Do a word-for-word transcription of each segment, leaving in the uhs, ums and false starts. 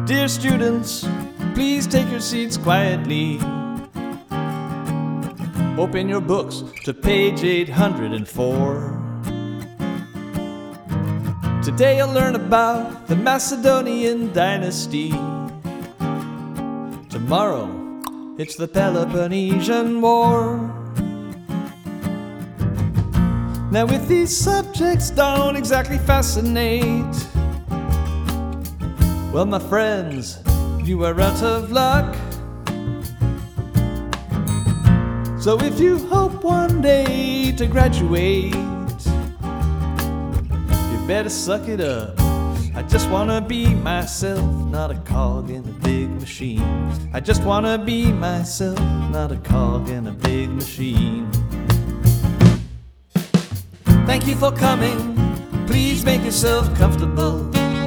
Dear students, please take your seats quietly. Open your books to page eight hundred four. Today you'll learn about the Macedonian dynasty. Tomorrow, it's the Peloponnesian War. Now if these subjects don't exactly fascinate, well, my friends, you are out of luck. So if you hope one day to graduate, you better suck it up. I just wanna be myself, not a cog in a big machine. I just wanna be myself, not a cog in a big machine. Thank you for coming. Please make yourself comfortable.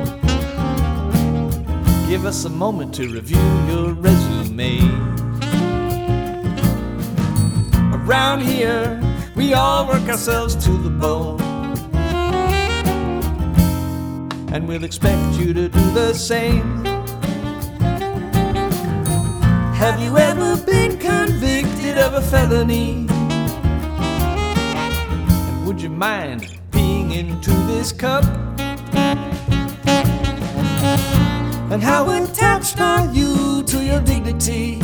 Give us a moment to review your resume. Around here, we all work ourselves to the bone, and we'll expect you to do the same. Have you ever been convicted of a felony? And would you mind peeing into this cup? And how attached are you to your dignity?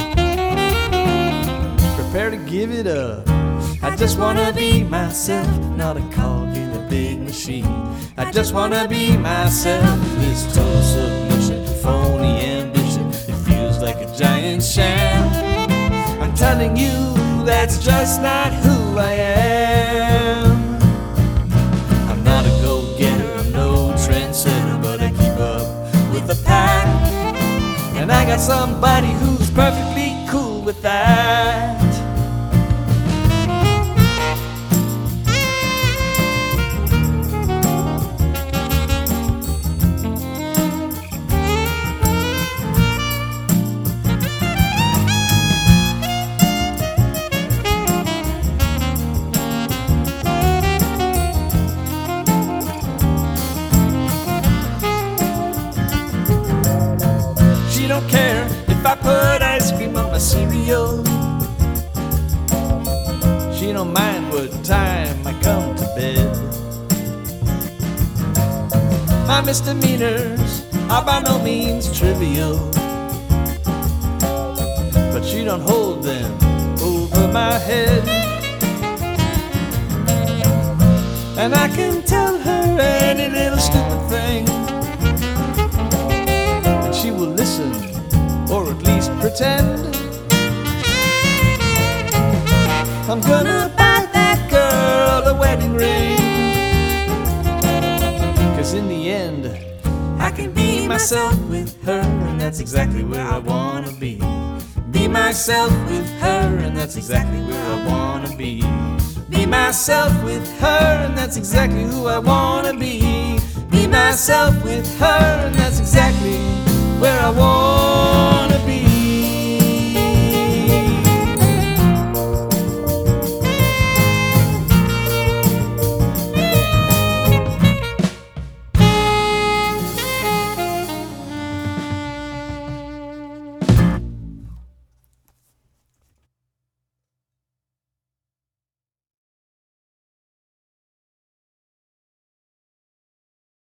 Prepare to give it up. I just wanna be myself, not a cog in a big machine. I just wanna be myself. This total submission to phony ambition, it feels like a giant sham. I'm telling you, that's just not who I am. I'm not a go-getter, I'm no trendsetter, but I keep up with the pack. And I got somebody who's perfectly cool with that. She don't care if I put ice cream on my cereal. She don't mind what time I come to bed. My misdemeanors are by no means trivial, but she don't hold them over my head. And I can tell her any little stupid thing, and she will listen, or at least pretend. I'm gonna buy that girl a wedding ring, 'cause in the end I can be myself with her, and that's exactly where I wanna be. Be myself with her, and that's exactly where I wanna be. Be myself with her, and that's exactly who I wanna be. Be myself with her, and that's exactly where I wanna be.